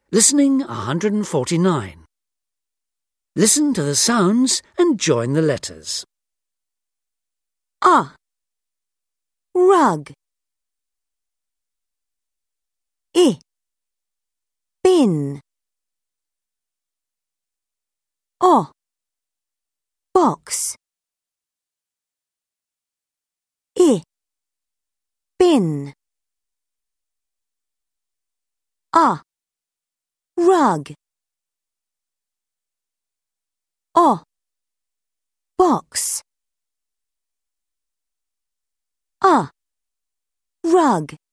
Listening 149. Listen to the sounds and join the letters. Rug. Bin. Box. Bin. Rug. Box. Rug.